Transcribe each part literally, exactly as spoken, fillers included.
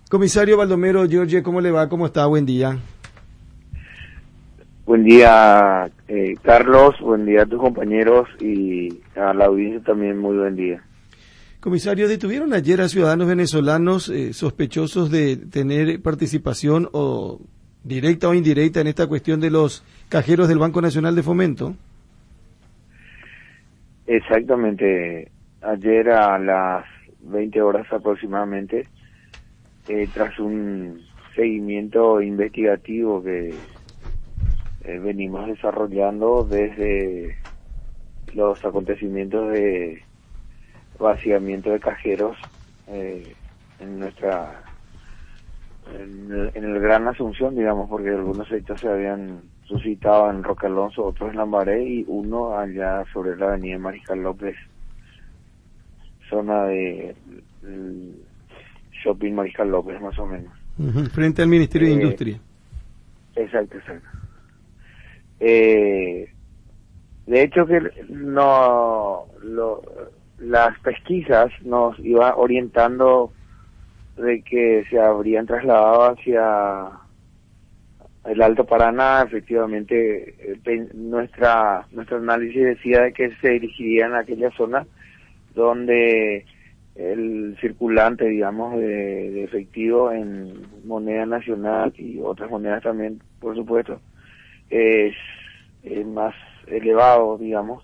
Comisario Baldomero, Giorgio, ¿cómo le va? ¿Cómo está? Buen día. Buen día, eh, Carlos, buen día a tus compañeros y a la audiencia también muy buen día. Comisario, detuvieron ayer a ciudadanos venezolanos eh, sospechosos de tener participación o directa o indirecta en esta cuestión de los cajeros del Banco Nacional de Fomento. Exactamente, ayer a las veinte horas aproximadamente, eh, tras un seguimiento investigativo que eh, venimos desarrollando desde los acontecimientos de vaciamiento de cajeros eh, en nuestra en el, en el Gran Asunción, digamos, porque algunos hechos se habían suscitado en Roque Alonso, otros en Lambaré y uno allá sobre la avenida Mariscal López, zona de el Shopping Mariscal López más o menos. Uh-huh. Frente al Ministerio eh, de Industria. Exacto, exacto. Eh, de hecho que no lo, las pesquisas nos iban orientando de que se habrían trasladado hacia el Alto Paraná. Efectivamente, eh, nuestra nuestro análisis decía de que se dirigirían a aquella zona donde el circulante, digamos, de, de efectivo en moneda nacional y otras monedas también, por supuesto, es, es más elevado, digamos.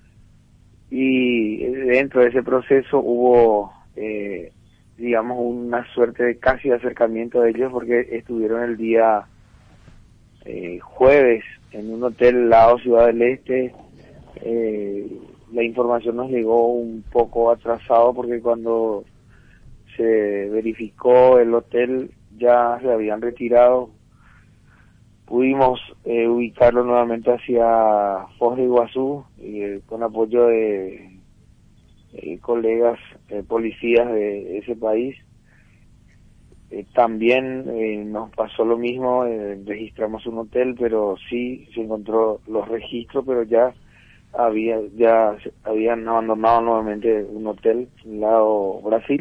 Y dentro de ese proceso hubo, eh, digamos, una suerte de casi acercamiento de ellos porque estuvieron el día eh, jueves en un hotel lado Ciudad del Este. Eh, la información nos llegó un poco atrasado porque cuando se verificó el hotel ya se habían retirado. Pudimos eh, ubicarlo nuevamente hacia Foz de Iguazú eh, con apoyo de eh, colegas eh, policías de ese país. Eh, también eh, nos pasó lo mismo, eh, registramos un hotel, pero sí se encontró los registros, pero ya había ya habían abandonado nuevamente un hotel en lado Brasil.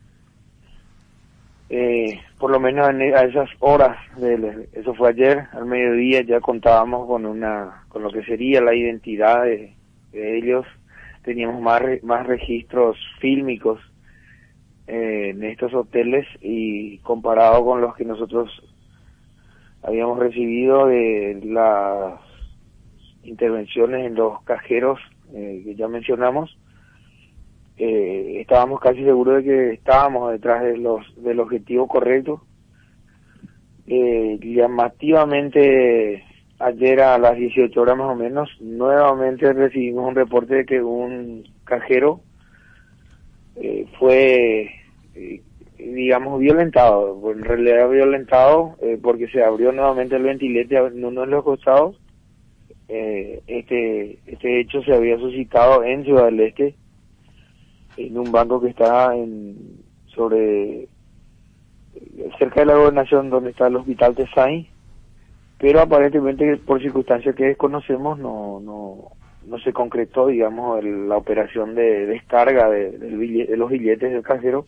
Eh, por lo menos en, a esas horas, de, eso fue ayer, al mediodía ya contábamos con una con lo que sería la identidad de, de ellos. Teníamos más más registros fílmicos eh, en estos hoteles y comparado con los que nosotros habíamos recibido de las intervenciones en los cajeros eh, que ya mencionamos, eh, estábamos casi seguros de que estábamos detrás de los del objetivo correcto. Eh, llamativamente ayer a las dieciocho horas más o menos nuevamente recibimos un reporte de que un cajero eh, fue eh, digamos violentado, en realidad violentado eh, porque se abrió nuevamente el ventilete en uno de los costados. Eh, este este hecho se había suscitado en Ciudad del Este, en un banco que está en sobre cerca de la gobernación donde está el hospital Tesay, pero aparentemente por circunstancias que desconocemos no no no se concretó, digamos, el, la operación de descarga de, de, billete, de los billetes del cajero.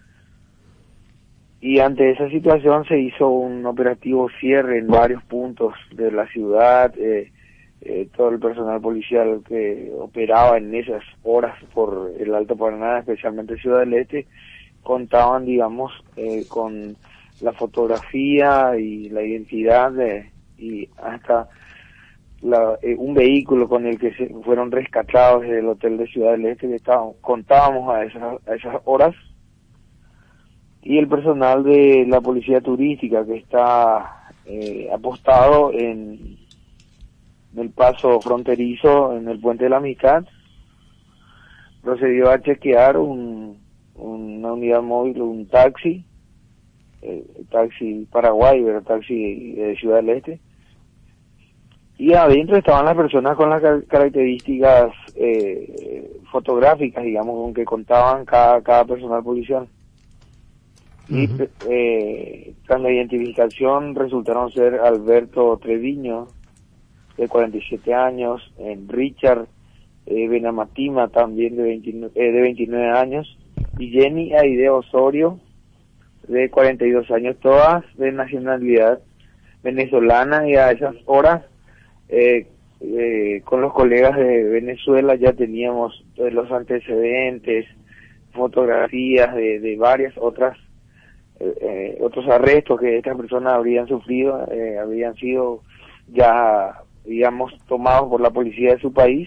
Y ante esa situación se hizo un operativo cierre en varios puntos de la ciudad. eh, Eh, todo el personal policial que operaba en esas horas por el Alto Paraná, especialmente Ciudad del Este, contaban, digamos, eh, con la fotografía y la identidad de, y hasta la, eh, un vehículo con el que se fueron rescatados del hotel de Ciudad del Este, que estábamos, contábamos a esas, a esas horas, y el personal de la policía turística que está eh, apostado en el paso fronterizo en el Puente de la Amistad, procedió a chequear un, una unidad móvil, un taxi, eh, taxi Paraguay, pero taxi de Ciudad del Este, y adentro estaban las personas con las características eh, fotográficas, digamos, con que contaban cada, cada personal policial. Uh-huh. Y eh, tras la identificación resultaron ser Alberto Treviño, de cuarenta y siete años, en Richard eh, Benamatima, también de veintinueve, eh, de veintinueve años, y Jenny Aide Osorio, de cuarenta y dos años, todas de nacionalidad venezolana, y a esas horas eh, eh, con los colegas de Venezuela ya teníamos los antecedentes, fotografías de, de varias otras eh, otros arrestos que estas personas habrían sufrido, eh, habrían sido ya, digamos, tomados por la policía de su país,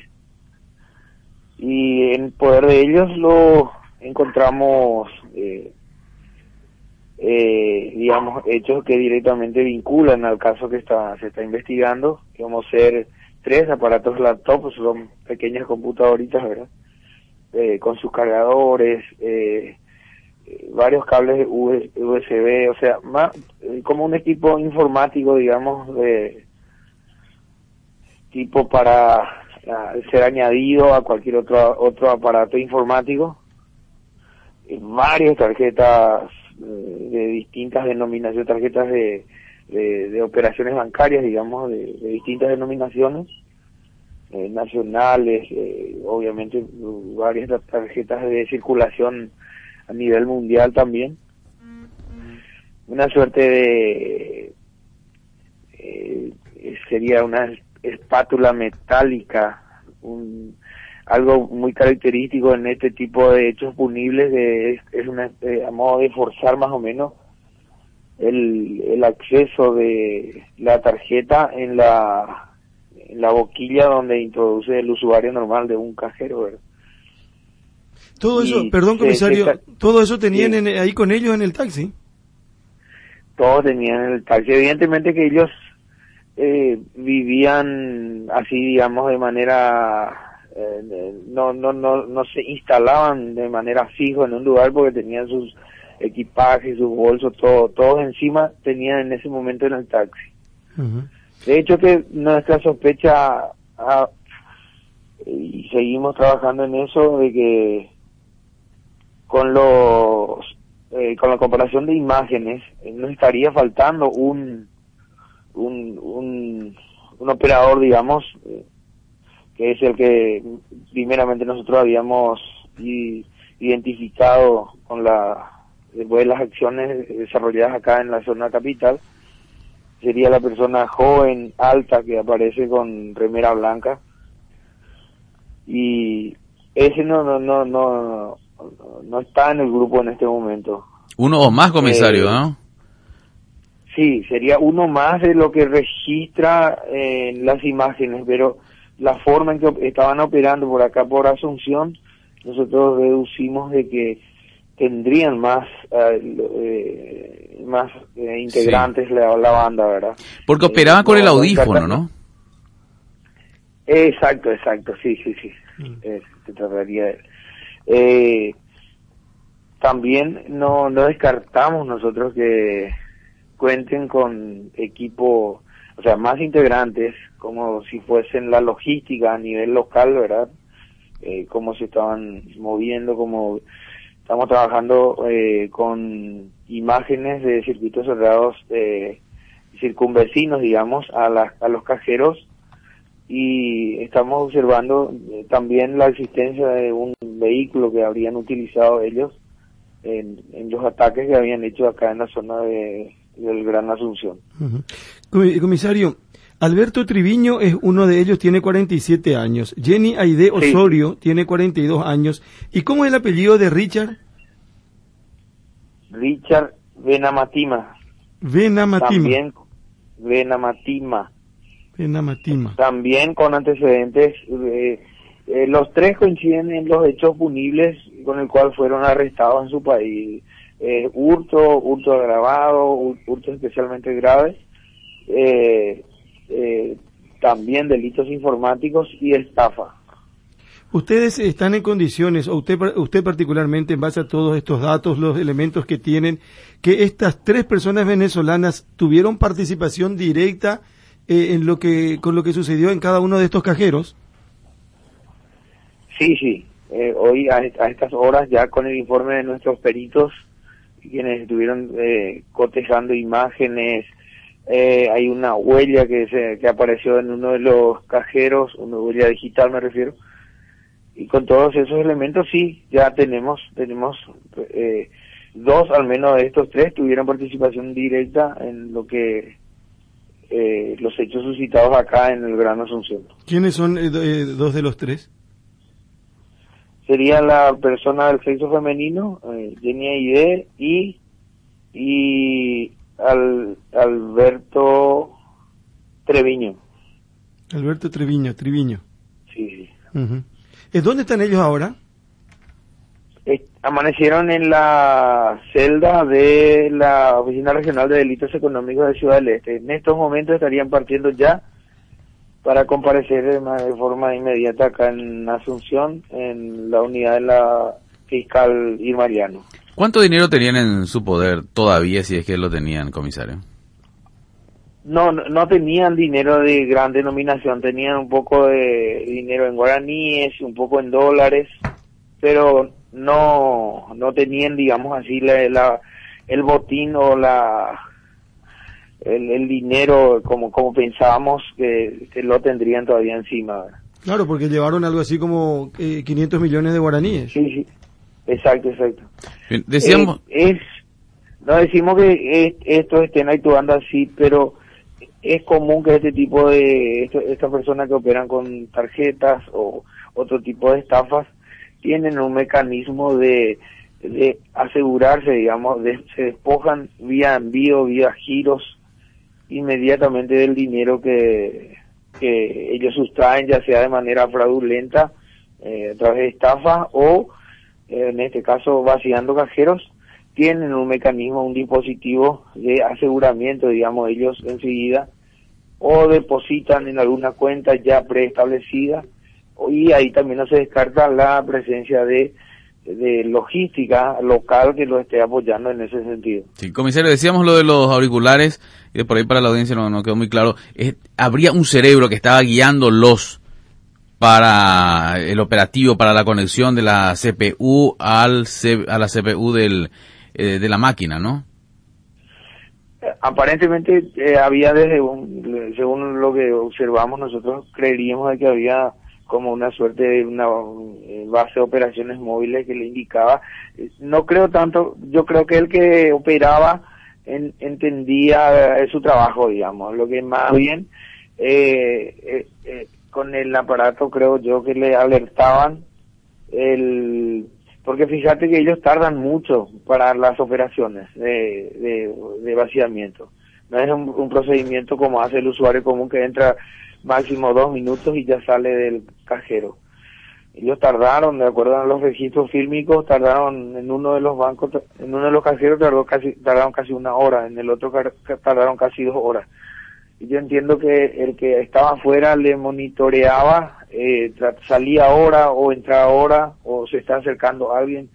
y en poder de ellos lo encontramos eh, eh, digamos, hechos que directamente vinculan al caso que está se está investigando, que vamos a ser tres aparatos laptop, son pequeñas computadoritas, ¿verdad? Eh, con sus cargadores, eh, eh, varios cables U S B, o sea, más, eh, como un equipo informático, digamos, de tipo para uh, ser añadido a cualquier otro otro aparato informático, eh, varias tarjetas eh, de distintas denominaciones, tarjetas de, de, de operaciones bancarias, digamos, de, de distintas denominaciones, eh, nacionales, eh, obviamente varias tarjetas de circulación a nivel mundial también. Una suerte de eh, sería una espátula metálica, un, algo muy característico en este tipo de hechos punibles, de, es, es una, eh, a modo de forzar más o menos el, el acceso de la tarjeta en la, en la boquilla donde introduce el usuario normal de un cajero, ¿verdad? Todo eso, Y perdón comisario, se, se, todo eso tenían sí, en, ahí con ellos en el taxi. Todos tenían el taxi, evidentemente que ellos eh, vivían así, digamos, de manera, eh, no, no, no, no se instalaban de manera fija en un lugar, porque tenían sus equipajes, sus bolsos, todo, todos encima tenían en ese momento en el taxi. Uh-huh. De hecho que nuestra sospecha, ah, y seguimos trabajando en eso, de que con los eh, con la comparación de imágenes eh, nos estaría faltando un un un, un operador, digamos, eh, que es el que primeramente nosotros habíamos i, identificado con la después de las acciones desarrolladas acá en la zona capital. Sería la persona joven, alta, que aparece con remera blanca, y ese no no no no no, no está en el grupo en este momento. Uno o más, comisario, eh, ¿no? Sí, sería uno más de lo que registra en eh, las imágenes, pero la forma en que estaban operando por acá, por Asunción, nosotros deducimos de que tendrían más eh, eh, más eh, integrantes, sí, la, la banda, ¿verdad? Porque operaban eh, con no, el audífono, ¿no? Exacto, exacto, sí, sí, sí, mm. eh, se trataría de él. Eh, también no, no descartamos nosotros que cuenten con equipo, o sea, más integrantes, como si fuesen la logística a nivel local, ¿verdad? Eh, cómo se estaban moviendo, como estamos trabajando eh, con imágenes de circuitos cerrados eh, circunvecinos, digamos, a, la, a los cajeros, y estamos observando eh, también la existencia de un vehículo que habrían utilizado ellos en, en los ataques que habían hecho acá en la zona de, del Gran Asunción. Uh-huh. Comisario, Alberto Triviño es uno de ellos, tiene cuarenta y siete años. Jenny Aide Osorio sí. tiene cuarenta y dos años. ¿Y cómo es el apellido de Richard? Richard Benamatima. Benamatima. También Benamatima. Benamatima. También con antecedentes. Eh, eh, los tres coinciden en los hechos punibles con el cual fueron arrestados en su país. Eh, hurto, hurto agravado, hurto especialmente grave. Eh, eh, también delitos informáticos y estafa. ¿Ustedes están en condiciones, o usted, usted particularmente, en base a todos estos datos, los elementos que tienen, que estas tres personas venezolanas tuvieron participación directa eh, en lo que con lo que sucedió en cada uno de estos cajeros? Sí, sí. Eh, hoy a, a estas horas, ya con el informe de nuestros peritos, quienes estuvieron eh, cotejando imágenes, eh, hay una huella que se que apareció en uno de los cajeros, una huella digital me refiero, y con todos esos elementos sí, ya tenemos tenemos eh, dos al menos de estos tres tuvieron participación directa en lo que eh, los hechos suscitados acá en el Gran Asunción. ¿Quiénes son eh, eh, dos de los tres? Sería la persona del sexo femenino, eh, Jenny Aide, y, y al, Alberto Treviño. Alberto Treviño, Treviño. Sí, sí. Uh-huh. ¿Dónde están ellos ahora? Eh, amanecieron en la celda de la Oficina Regional de Delitos Económicos de Ciudad del Este. En estos momentos estarían partiendo ya para comparecer de, de forma inmediata acá en Asunción, en la unidad de la fiscal Irma Ariano. ¿Cuánto dinero tenían en su poder todavía, si es que lo tenían, comisario? No, no, no tenían dinero de gran denominación, tenían un poco de dinero en guaraníes, un poco en dólares, pero no no tenían, digamos así, la, la el botín o la el, el dinero como como pensábamos que, que lo tendrían todavía encima, ¿verdad? Claro, porque llevaron algo así como eh, quinientos millones de guaraníes. Sí, sí, exacto, exacto. Bien, decíamos... Eh, es, no decimos que es, estos estén actuando así, pero es común que este tipo de, esto, estas personas que operan con tarjetas o otro tipo de estafas, tienen un mecanismo de, de asegurarse, digamos, de, se despojan vía envío, vía giros, inmediatamente del dinero que, que ellos sustraen, ya sea de manera fraudulenta, eh, a través de estafa o, eh, en este caso, vaciando cajeros. Tienen un mecanismo, un dispositivo de aseguramiento, digamos, ellos enseguida, o depositan en alguna cuenta ya preestablecida, y ahí también no se descarta la presencia de, de logística local que lo esté apoyando en ese sentido. Sí, comisario, decíamos lo de los auriculares, y de por ahí para la audiencia no, no quedó muy claro. Es, habría un cerebro que estaba guiándolos para el operativo, para la conexión de la C P U al C, a la C P U del, eh, de la máquina, ¿no? Aparentemente eh, había desde un, según lo que observamos nosotros, creeríamos de que había como una suerte de una eh, base de operaciones móviles que le indicaba. No creo tanto, yo creo que el que operaba en, entendía eh, su trabajo, digamos, lo que más bien eh, eh, eh, con el aparato creo yo que le alertaban el... Porque fíjate que ellos tardan mucho para las operaciones de, de, de vaciamiento. No es un, un procedimiento como hace el usuario común que entra máximo dos minutos y ya sale del cajero. Ellos tardaron, de acuerdo a los registros fílmicos, tardaron en uno de los bancos, en uno de los cajeros tardó casi, tardaron casi una hora, en el otro tardaron casi dos horas. Y yo entiendo que el que estaba afuera le monitoreaba, eh, salía ahora o entraba ahora o se está acercando a alguien.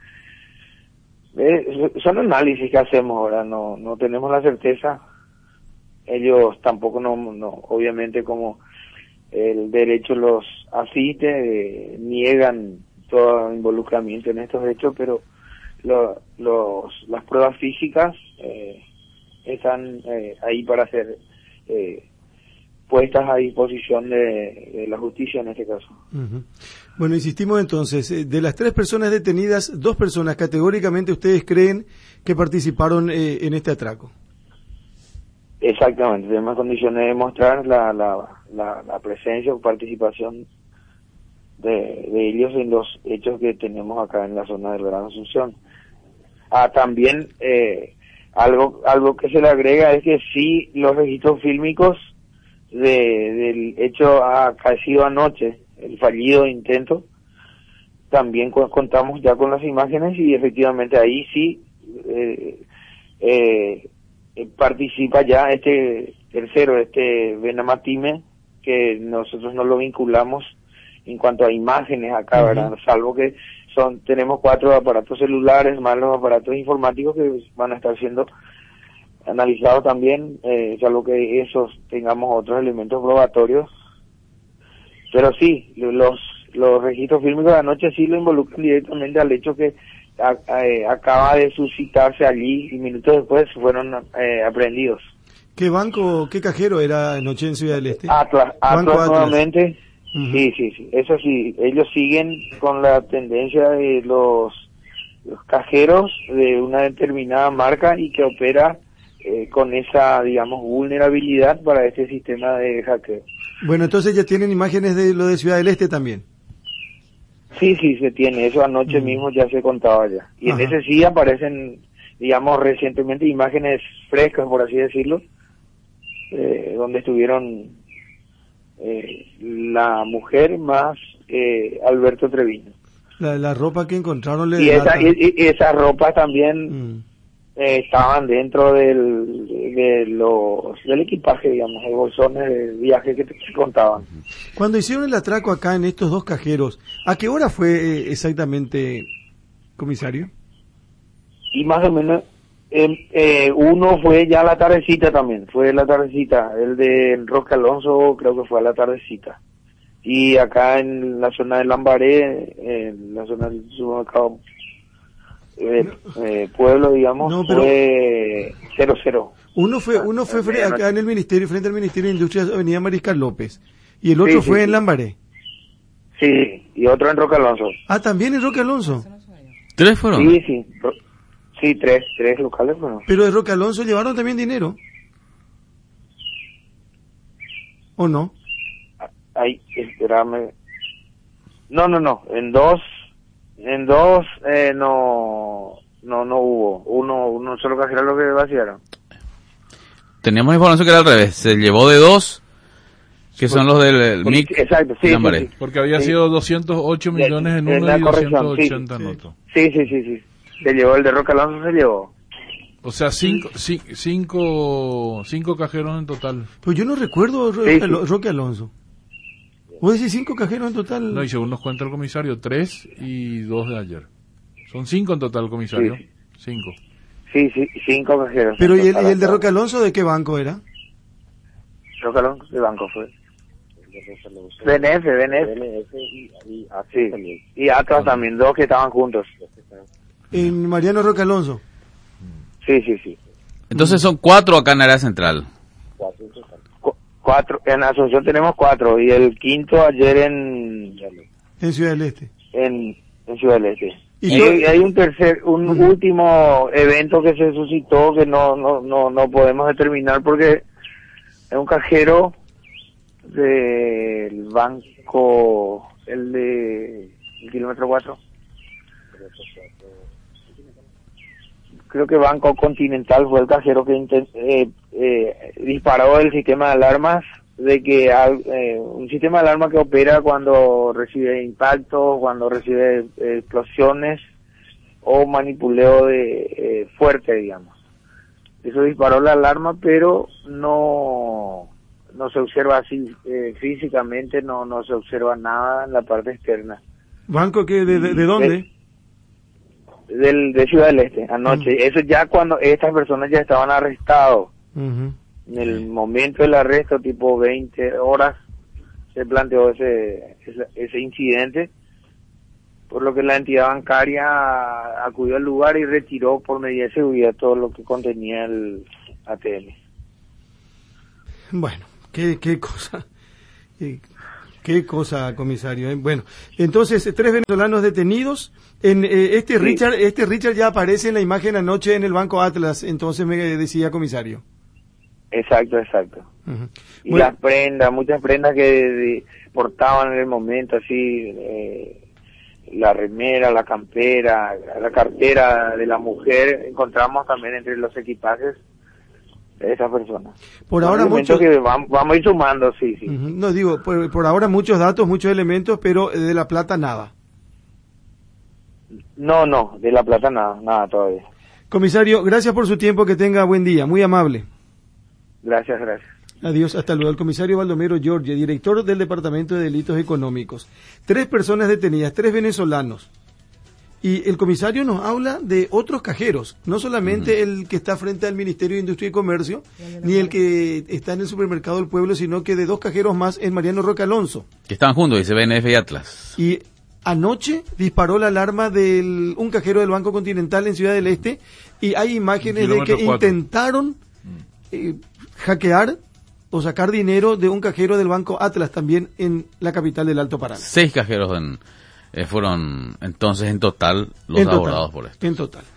Eh, son análisis que hacemos ahora, no no tenemos la certeza. Ellos tampoco, no, no obviamente como el derecho los asiste, eh, niegan todo involucramiento en estos hechos, pero lo, los las pruebas físicas eh, están eh, ahí para ser eh, puestas a disposición de, de la justicia en este caso. Uh-huh. Bueno, insistimos entonces, de las tres personas detenidas, dos personas categóricamente ustedes creen que participaron eh, en este atraco. Exactamente, tenemos condiciones de demostrar la, la, la, la presencia o participación de, de ellos en los hechos que tenemos acá en la zona del Gran Asunción. Ah, también eh, algo algo que se le agrega es que sí, los registros fílmicos de, del hecho acaecido anoche, el fallido intento, también cu- contamos ya con las imágenes y efectivamente ahí sí eh, eh, participa ya este tercero, este Benamatime, que nosotros no lo vinculamos en cuanto a imágenes acá, ¿verdad? Uh-huh. Salvo que son tenemos cuatro aparatos celulares más los aparatos informáticos que van a estar siendo analizados también, eh, salvo que esos tengamos otros elementos probatorios. Pero sí, los los registros fílmicos de anoche sí lo involucran directamente al hecho que a, a, acaba de suscitarse allí y minutos después fueron eh, aprehendidos. ¿Qué banco, qué cajero era anoche en Ciudad del Este? Atlas, Atlas, Atlas nuevamente. Uh-huh. Sí, sí, sí, eso sí, ellos siguen con la tendencia de los cajeros de una determinada marca y que opera eh, con esa, digamos, vulnerabilidad para este sistema de hackeo. Bueno, entonces ya tienen imágenes de lo de Ciudad del Este también. Sí, sí, se tiene. Eso anoche mm. mismo ya se contaba ya. Y Ajá. en ese sí aparecen, digamos, recientemente imágenes frescas, por así decirlo, eh, donde estuvieron eh, la mujer más eh, Alberto Treviño. La, la ropa que encontraron le y, esa, y, y esas ropas también mm. eh, estaban dentro del de los del equipaje, digamos, de bolsones de viaje que te contaban. Cuando hicieron el atraco acá en estos dos cajeros, ¿a qué hora fue eh, exactamente, comisario? Y más o menos eh, eh, uno fue ya a la tardecita también, fue la tardecita, el de Roque Alonso creo que fue a la tardecita. Y acá en la zona de Lambaré, en la zona del supermercado eh, eh, Pueblo, digamos, no, pero fue cero cero. Uno fue uno fue fre- acá en el ministerio, frente al Ministerio de Industria, Avenida Mariscal López, y el otro sí, fue sí, en Lambaré. Sí, y otro en Roque Alonso. Ah, ¿también en Roque Alonso? ¿Tres fueron? Sí, sí, sí, tres, tres locales fueron. Pero de Roque Alonso llevaron también dinero, ¿o no? Ay, espérame. No, no, no. En dos, en dos eh, no, no, no hubo. Uno, uno solo cajero lo que vaciaron. Teníamos información que era al revés. Se llevó de dos, que son los del el M I C. Exacto, sí, sí, sí. Porque había sí. sido doscientos ocho millones en uno y doscientos ochenta en otro. Sí, sí, sí, sí. Se llevó el de Roque Alonso, se llevó. O sea, cinco, sí. cinco, cinco cajeros en total. Pues yo no recuerdo Ro- sí, sí. Roque Alonso. ¿Vos decís cinco cajeros en total? No, y según nos cuenta el comisario, tres y dos de ayer. Son cinco en total, comisario. Sí. Cinco. Sí, sí, cinco cajeros. Pero ¿y el, ¿y el de Roque Alonso de qué banco era? Roque Alonso de banco fue. B N F, B N F. B N F y, y Atlas sí. también. Y Atlas también, dos que estaban juntos. En Mariano Roque Alonso. Sí, sí, sí. Entonces son cuatro acá en área central. Cuatro en total. Cuatro, en Asunción tenemos cuatro y el quinto ayer en en Ciudad del Este. En, en Ciudad del Este. Y hay, yo, hay un tercer, un uh-huh. último evento que se suscitó que no no no no podemos determinar porque es un cajero del banco, el de el kilómetro cuatro. Creo que Banco Continental fue el cajero que intent, eh, eh, disparó el sistema de alarmas, de que eh, un sistema de alarma que opera cuando recibe impactos, cuando recibe eh, explosiones o manipuleo de eh, fuerte, digamos. Eso disparó la alarma, pero no no se observa así eh, físicamente, no no se observa nada en la parte externa. ¿Banco que de, de, de dónde? De, del de Ciudad del Este anoche. Uh-huh. Eso ya cuando estas personas ya estaban arrestados. Uh-huh. En el momento del arresto, tipo veinte horas, se planteó ese, ese ese incidente, por lo que la entidad bancaria acudió al lugar y retiró por medida de seguridad todo lo que contenía el A T M. Bueno, qué qué cosa. Qué... Qué cosa, comisario. ¿eh? Bueno, entonces, tres venezolanos detenidos. En eh, este sí. Richard este Richard ya aparece en la imagen anoche en el Banco Atlas, entonces me decía comisario. Exacto, exacto. Uh-huh. Y bueno, las prendas, muchas prendas que de, portaban en el momento, así, eh, la remera, la campera, la cartera de la mujer, encontramos también entre los equipajes de esa persona. Por ahora muchos que vamos, vamos a ir sumando, sí, sí. Uh-huh. No digo, por, por ahora muchos datos, muchos elementos, pero de La Plata nada. No, no, de La Plata nada, nada todavía. Comisario, gracias por su tiempo, que tenga buen día, muy amable. Gracias, gracias. Adiós, hasta luego. El comisario Baldomero Giorgi, director del Departamento de Delitos Económicos. Tres personas detenidas, tres venezolanos. Y el comisario nos habla de otros cajeros, no solamente uh-huh. el que está frente al Ministerio de Industria y Comercio, ni el que está en el Supermercado del Pueblo, sino que de dos cajeros más en Mariano Roque Alonso. Que estaban juntos, dice B N F y Atlas. Y anoche disparó la alarma de un cajero del Banco Continental en Ciudad del Este, y hay imágenes de que cuatro. intentaron eh, hackear o sacar dinero de un cajero del Banco Atlas, también en la capital del Alto Paraná. Seis cajeros en... Eh, fueron entonces en total los En total, abordados por esto. En total.